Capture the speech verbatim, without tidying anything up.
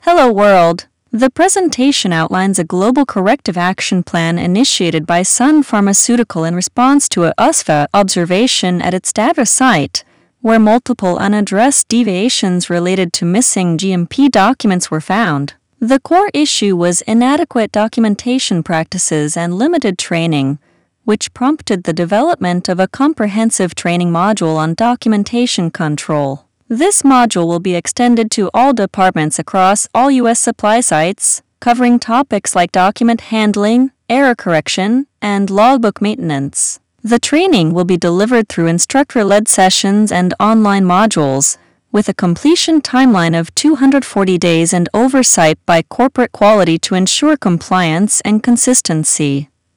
Hello World! The presentation outlines a global corrective action plan initiated by Sun Pharmaceutical in response to a U S F A observation at its data site, where multiple unaddressed deviations related to missing G M P documents were found. The core issue was inadequate documentation practices and limited training, which prompted the development of a comprehensive training module on documentation control. This module will be extended to all departments across all U S supply sites, covering topics like document handling, error correction, and logbook maintenance. The training will be delivered through instructor-led sessions and online modules, with a completion timeline of two hundred forty days and oversight by corporate quality to ensure compliance and consistency.